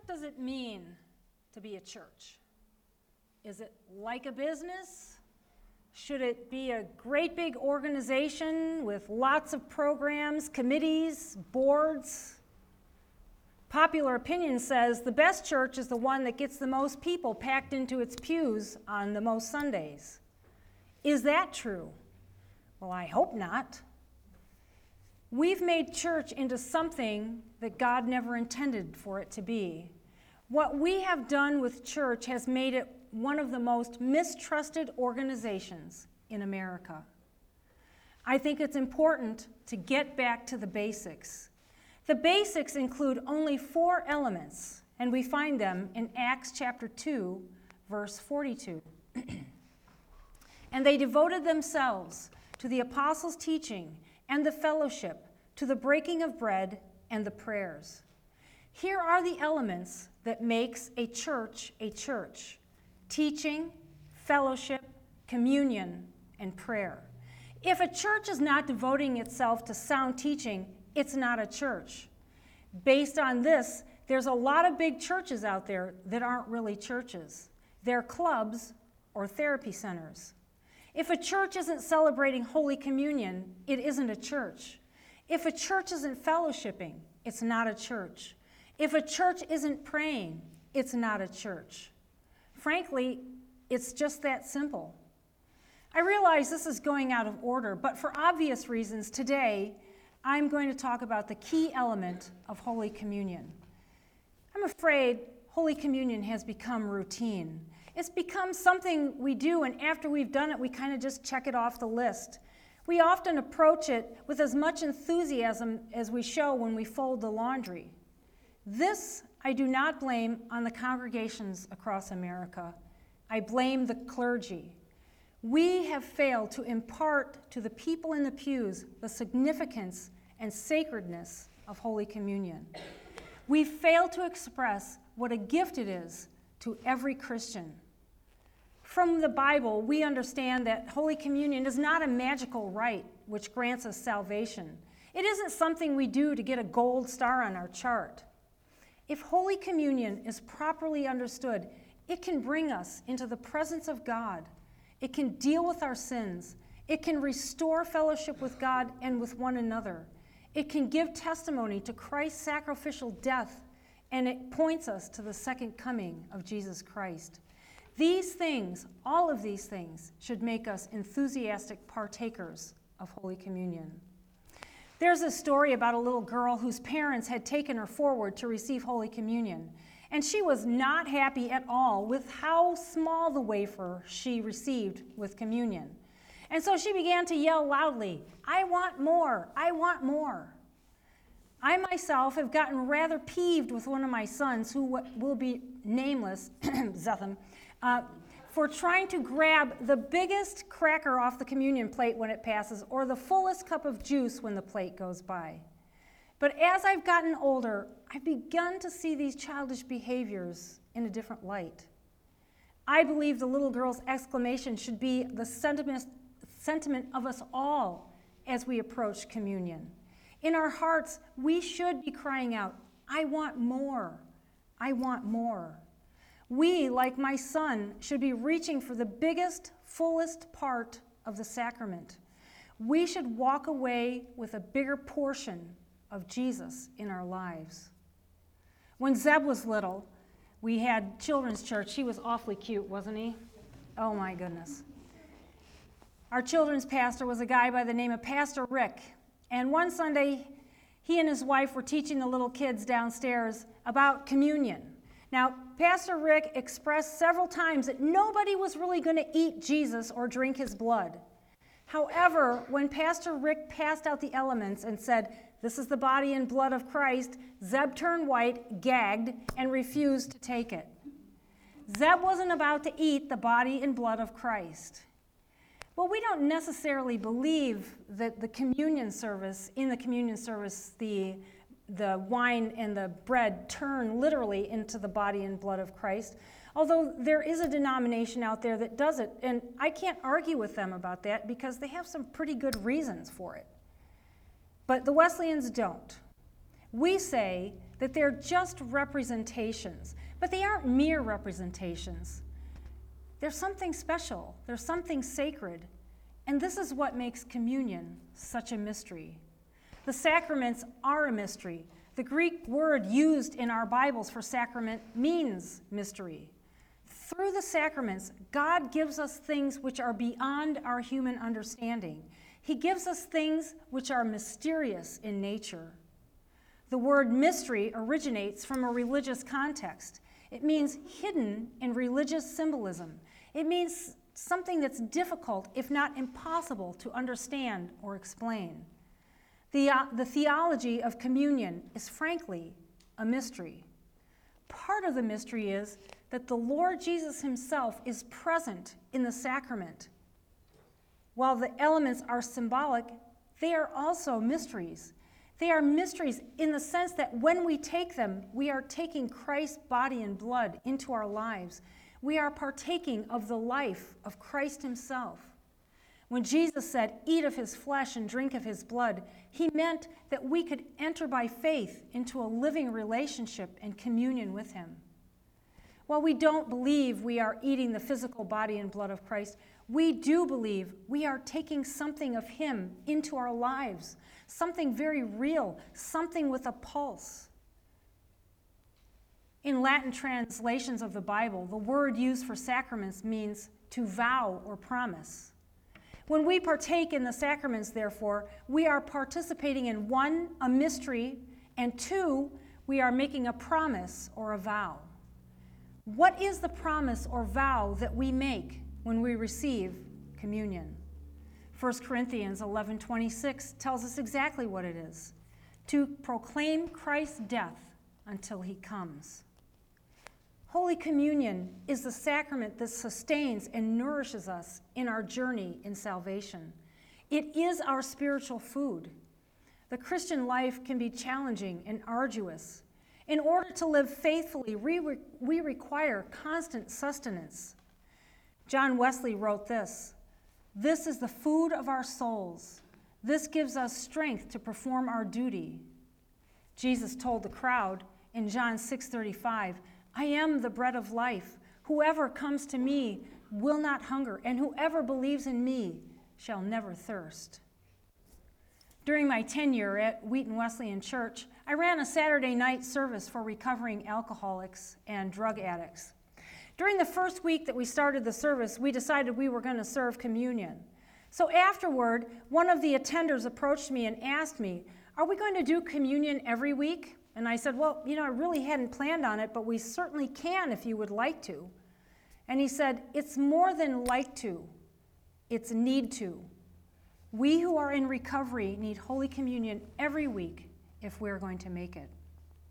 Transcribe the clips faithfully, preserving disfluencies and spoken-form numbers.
does it mean to be a church? Is it like a business? Should it be a great big organization with lots of programs, committees, boards? Popular opinion says the best church is the one that gets the most people packed into its pews on the most Sundays. Is that true? Well, I hope not. We've made church into something that God never intended for it to be. What we have done with church has made it one of the most mistrusted organizations in America. I think it's important to get back to the basics. The basics include only four elements, and we find them in Acts chapter two, verse forty-two. And they devoted themselves to the apostles' teaching and the fellowship, to the breaking of bread and the prayers. Here are the elements that makes a church a church: teaching, fellowship, communion, and prayer. If a church is not devoting itself to sound teaching, it's not a church. Based on this, there's a lot of big churches out there that aren't really churches. They're clubs or therapy centers. If a church isn't celebrating Holy Communion, it isn't a church. If a church isn't fellowshipping, it's not a church. If a church isn't praying, it's not a church. Frankly, it's just that simple. I realize this is going out of order, but for obvious reasons, today I'm going to talk about the key element of Holy Communion. I'm afraid Holy Communion has become routine. It's become something we do, and after we've done it, we kind of just check it off the list. We often approach it with as much enthusiasm as we show when we fold the laundry. This I do not blame on the congregations across America. I blame the clergy. We have failed to impart to the people in the pews the significance and sacredness of Holy Communion. We fail to express what a gift it is to every Christian. From the Bible, we understand that Holy Communion is not a magical rite which grants us salvation. It isn't something we do to get a gold star on our chart. If Holy Communion is properly understood, it can bring us into the presence of God. It can deal with our sins. It can restore fellowship with God and with one another. It can give testimony to Christ's sacrificial death, and it points us to the second coming of Jesus Christ. These things, all of these things, should make us enthusiastic partakers of Holy Communion. There's a story about a little girl whose parents had taken her forward to receive Holy Communion, and she was not happy at all with how small the wafer she received with communion. And so she began to yell loudly, "I want more, I want more." I myself have gotten rather peeved with one of my sons, who will be nameless, Zetham, uh, for trying to grab the biggest cracker off the communion plate when it passes, or the fullest cup of juice when the plate goes by. But as I've gotten older, I've begun to see these childish behaviors in a different light. I believe the little girl's exclamation should be the sentiment, sentiment of us all as we approach communion. In our hearts, we should be crying out, "I want more, I want more." We, like my son, should be reaching for the biggest, fullest part of the sacrament. We should walk away with a bigger portion of Jesus in our lives. When Zeb was little, we had children's church. He was awfully cute, wasn't he? Oh my goodness. Our children's pastor was a guy by the name of Pastor Rick. And one Sunday, he and his wife were teaching the little kids downstairs about communion. Now, Pastor Rick expressed several times that nobody was really going to eat Jesus or drink his blood. However, when Pastor Rick passed out the elements and said, "This is the body and blood of Christ," Zeb turned white, gagged, and refused to take it. Zeb wasn't about to eat the body and blood of Christ. Well, we don't necessarily believe that the communion service, in the communion service, the, the wine and the bread turn literally into the body and blood of Christ, although there is a denomination out there that does it, and I can't argue with them about that because they have some pretty good reasons for it. But the Wesleyans don't. We say that they're just representations, but they aren't mere representations. There's something special, there's something sacred, and this is what makes communion such a mystery. The sacraments are a mystery. The Greek word used in our Bibles for sacrament means mystery. Through the sacraments, God gives us things which are beyond our human understanding. He gives us things which are mysterious in nature. The word mystery originates from a religious context. It means hidden in religious symbolism. It means something that's difficult, if not impossible, to understand or explain. The, uh, the theology of communion is frankly a mystery. Part of the mystery is that the Lord Jesus himself is present in the sacrament. While the elements are symbolic, they are also mysteries. They are mysteries in the sense that when we take them, we are taking Christ's body and blood into our lives. We are partaking of the life of Christ himself. When Jesus said, "Eat of his flesh and drink of his blood," he meant that we could enter by faith into a living relationship and communion with him. While we don't believe we are eating the physical body and blood of Christ, we do believe we are taking something of him into our lives, something very real, something with a pulse. In Latin translations of the Bible, the word used for sacraments means to vow or promise. When we partake in the sacraments, therefore, we are participating in one, a mystery, and two, we are making a promise or a vow. What is the promise or vow that we make when we receive communion? First Corinthians eleven twenty-six tells us exactly what it is: to proclaim Christ's death until he comes. Holy Communion is the sacrament that sustains and nourishes us in our journey in salvation. It is our spiritual food. The Christian life can be challenging and arduous. In order to live faithfully, we, re- we require constant sustenance. John Wesley wrote this: "This is the food of our souls. This gives us strength to perform our duty." Jesus told the crowd in John six thirty-five, "I am the bread of life. Whoever comes to me will not hunger, and whoever believes in me shall never thirst." During my tenure at Wheaton Wesleyan Church, I ran a Saturday night service for recovering alcoholics and drug addicts. During the first week that we started the service, we decided we were going to serve communion. So afterward, one of the attenders approached me and asked me, "Are we going to do communion every week?" And I said, "Well, you know, I really hadn't planned on it, but we certainly can if you would like to." And he said, "It's more than like to, it's need to. We who are in recovery need Holy Communion every week if we're going to make it."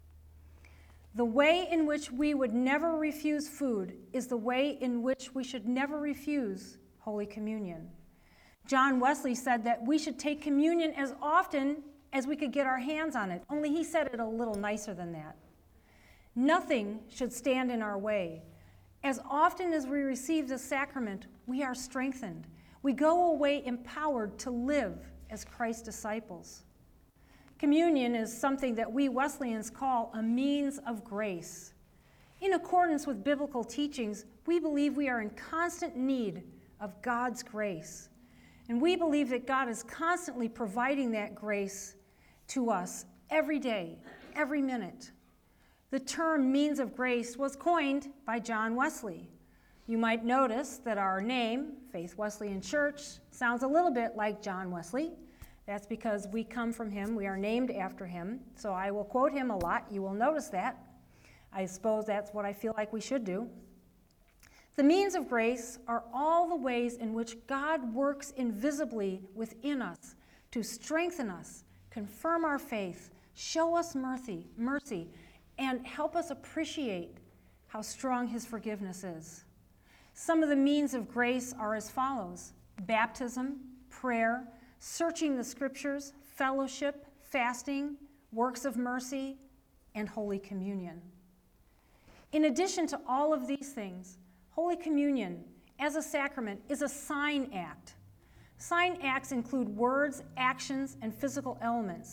The way in which we would never refuse food is the way in which we should never refuse Holy Communion. John Wesley said that we should take communion as often as we could get our hands on it, only he said it a little nicer than that. Nothing should stand in our way. As often as we receive the sacrament, we are strengthened. We go away empowered to live as Christ's disciples. Communion is something that we Wesleyans call a means of grace. In accordance with biblical teachings, we believe we are in constant need of God's grace. And we believe that God is constantly providing that grace to us every day, every minute. The term means of grace was coined by John Wesley. You might notice that our name, Faith Wesleyan Church, sounds a little bit like John Wesley. That's because we come from him. We are named after him. So I will quote him a lot. You will notice that. I suppose that's what I feel like we should do. The means of grace are all the ways in which God works invisibly within us to strengthen us, confirm our faith, show us mercy, mercy, and help us appreciate how strong his forgiveness is. Some of the means of grace are as follows: baptism, prayer, searching the scriptures, fellowship, fasting, works of mercy, and Holy Communion. In addition to all of these things, Holy Communion, as a sacrament, is a sign act. Sign acts include words, actions, and physical elements.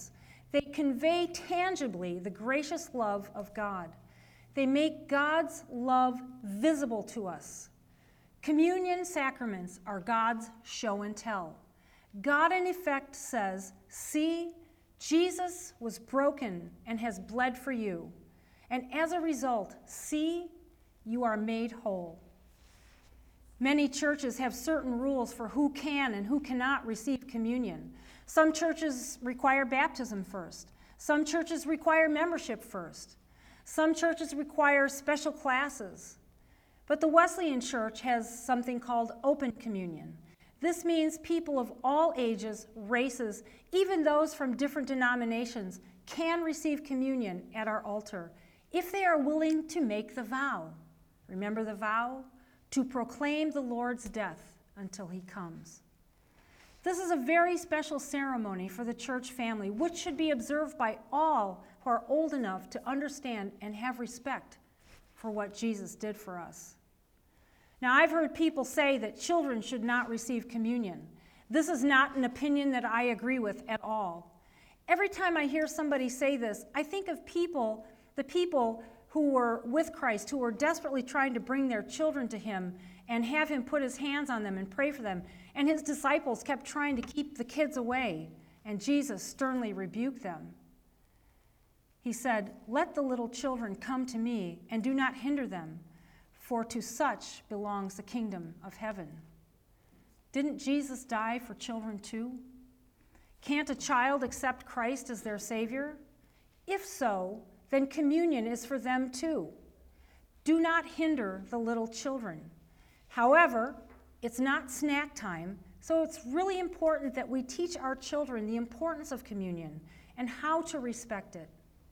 They convey tangibly the gracious love of God. They make God's love visible to us. Communion sacraments are God's show and tell. God, in effect, says, see, Jesus was broken and has bled for you. And as a result, see, you are made whole. Many churches have certain rules for who can and who cannot receive communion. Some churches require baptism first. Some churches require membership first. Some churches require special classes. But the Wesleyan Church has something called open communion. This means people of all ages, races, even those from different denominations, can receive communion at our altar if they are willing to make the vow. Remember the vow? To proclaim the Lord's death until he comes. This is a very special ceremony for the church family, which should be observed by all who are old enough to understand and have respect for what Jesus did for us. Now, I've heard people say that children should not receive communion. This is not an opinion that I agree with at all. Every time I hear somebody say this, I think of people, the people who were with Christ, who were desperately trying to bring their children to him and have him put his hands on them and pray for them. And his disciples kept trying to keep the kids away, and Jesus sternly rebuked them. He said, let the little children come to me, and do not hinder them, for to such belongs the kingdom of heaven. Didn't Jesus die for children too? Can't a child accept Christ as their Savior? If so, then communion is for them too. Do not hinder the little children. However, it's not snack time, so it's really important that we teach our children the importance of communion and how to respect it.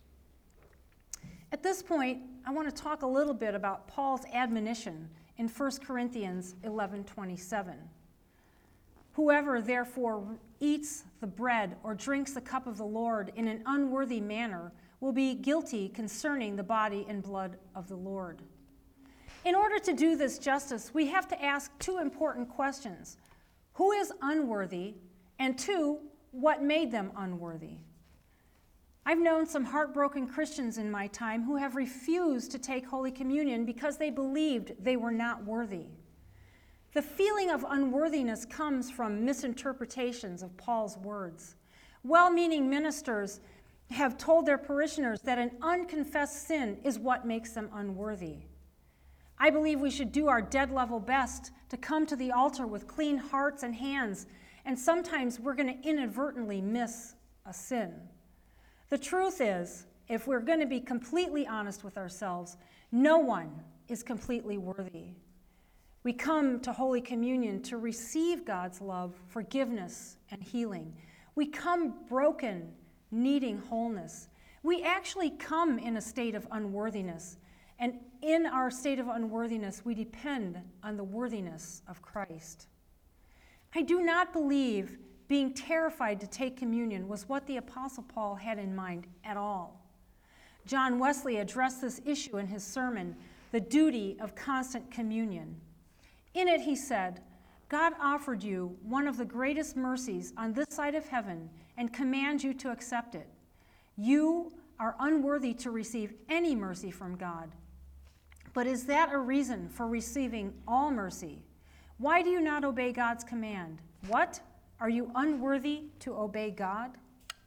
At this point, I want to talk a little bit about Paul's admonition in First Corinthians eleven twenty-seven. Whoever therefore eats the bread or drinks the cup of the Lord in an unworthy manner will be guilty concerning the body and blood of the Lord. In order to do this justice, we have to ask two important questions. Who is unworthy? And two, what made them unworthy? I've known some heartbroken Christians in my time who have refused to take Holy Communion because they believed they were not worthy. The feeling of unworthiness comes from misinterpretations of Paul's words. Well-meaning ministers have told their parishioners that an unconfessed sin is what makes them unworthy. I believe we should do our dead-level best to come to the altar with clean hearts and hands, and sometimes we're going to inadvertently miss a sin. The truth is, if we're going to be completely honest with ourselves, no one is completely worthy. We come to Holy Communion to receive God's love, forgiveness, and healing. We come broken, needing wholeness. We actually come in a state of unworthiness, and in our state of unworthiness, we depend on the worthiness of Christ. I do not believe being terrified to take communion was what the Apostle Paul had in mind at all. John Wesley addressed this issue in his sermon, The Duty of Constant Communion. In it, he said, God offered you one of the greatest mercies on this side of heaven and commands you to accept it. You are unworthy to receive any mercy from God. But is that a reason for receiving all mercy? Why do you not obey God's command? What? Are you unworthy to obey God?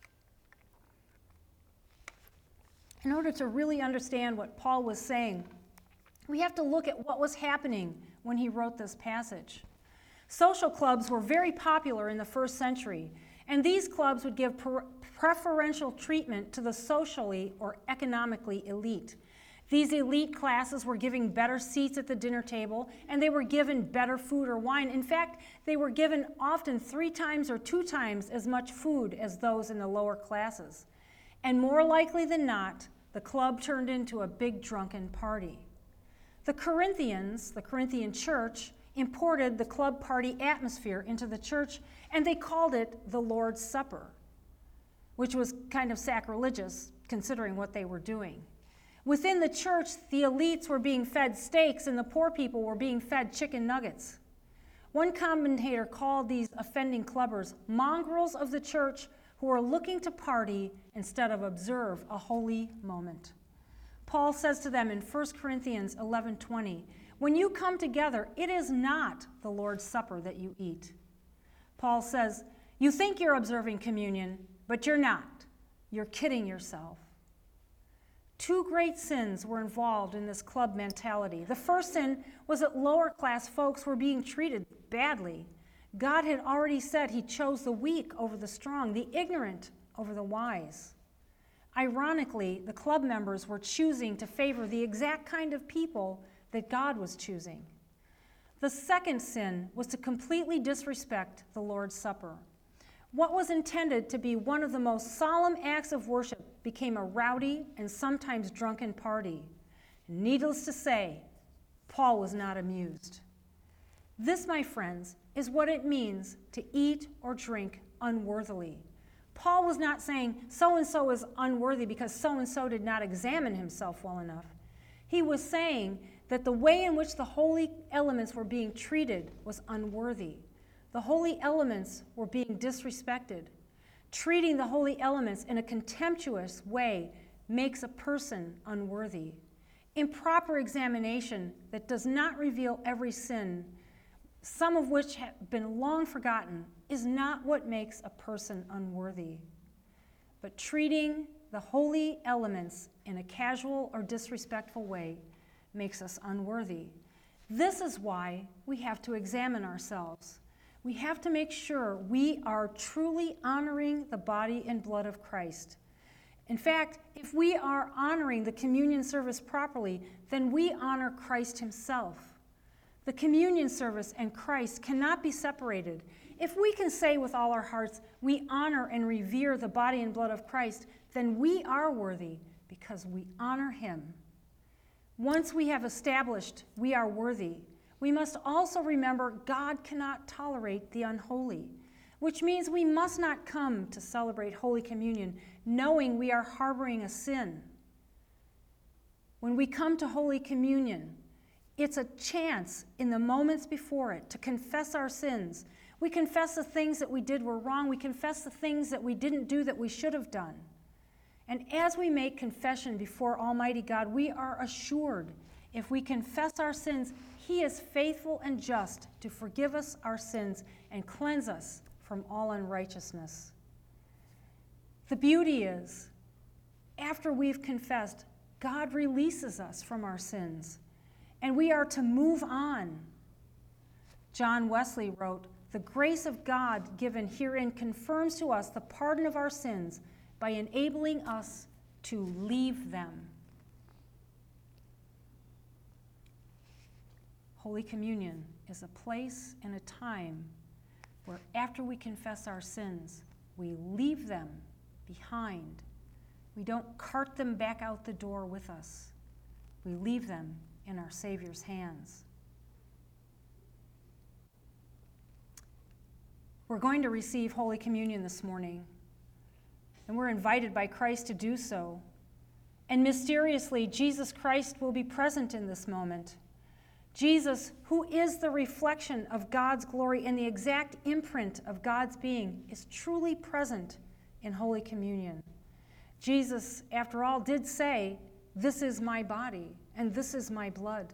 In order to really understand what Paul was saying, we have to look at what was happening when he wrote this passage. Social clubs were very popular in the first century, and these clubs would give pre- preferential treatment to the socially or economically elite. These elite classes were given better seats at the dinner table, and they were given better food or wine. In fact, they were given often three times or two times as much food as those in the lower classes. And more likely than not, the club turned into a big drunken party. The Corinthians, the Corinthian church, imported the club party atmosphere into the church, and they called it the Lord's Supper, which was kind of sacrilegious considering what they were doing. Within the church, the elites were being fed steaks and the poor people were being fed chicken nuggets. One commentator called these offending clubbers mongrels of the church who were looking to party instead of observe a holy moment. Paul says to them in First Corinthians eleven twenty, when you come together, it is not the Lord's Supper that you eat. Paul says, you think you're observing communion, but you're not. You're kidding yourself. Two great sins were involved in this club mentality. The first sin was that lower class folks were being treated badly. God had already said he chose the weak over the strong, the ignorant over the wise. Ironically, the club members were choosing to favor the exact kind of people that God was choosing. The second sin was to completely disrespect the Lord's Supper. What was intended to be one of the most solemn acts of worship became a rowdy and sometimes drunken party. Needless to say, Paul was not amused. This, my friends, is what it means to eat or drink unworthily. Paul was not saying so-and-so is unworthy because so-and-so did not examine himself well enough. He was saying that the way in which the holy elements were being treated was unworthy. The holy elements were being disrespected. Treating the holy elements in a contemptuous way makes a person unworthy. Improper examination that does not reveal every sin, some of which have been long forgotten, is not what makes a person unworthy. But treating the holy elements in a casual or disrespectful way makes us unworthy. This is why we have to examine ourselves. We have to make sure we are truly honoring the body and blood of Christ. In fact, if we are honoring the communion service properly, then we honor Christ himself. The communion service and Christ cannot be separated. If we can say with all our hearts, we honor and revere the body and blood of Christ, then we are worthy because we honor him. Once we have established we are worthy, we must also remember God cannot tolerate the unholy, which means we must not come to celebrate Holy Communion knowing we are harboring a sin. When we come to Holy Communion, it's a chance in the moments before it to confess our sins. We confess the things that we did were wrong. We confess the things that we didn't do that we should have done. And as we make confession before Almighty God, we are assured if we confess our sins, he is faithful and just to forgive us our sins and cleanse us from all unrighteousness. The beauty is, after we've confessed, God releases us from our sins, and we are to move on. John Wesley wrote, "The grace of God given herein confirms to us the pardon of our sins by enabling us to leave them." Holy Communion is a place and a time where after we confess our sins, we leave them behind. We don't cart them back out the door with us. We leave them in our Savior's hands. We're going to receive Holy Communion this morning, and we're invited by Christ to do so. And mysteriously, Jesus Christ will be present in this moment. Jesus, who is the reflection of God's glory and the exact imprint of God's being, is truly present in Holy Communion. Jesus, after all, did say, "This is my body and this is my blood."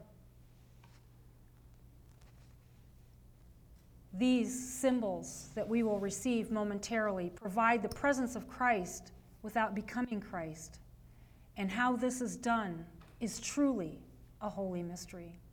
These symbols that we will receive momentarily provide the presence of Christ without becoming Christ. And how this is done is truly a holy mystery.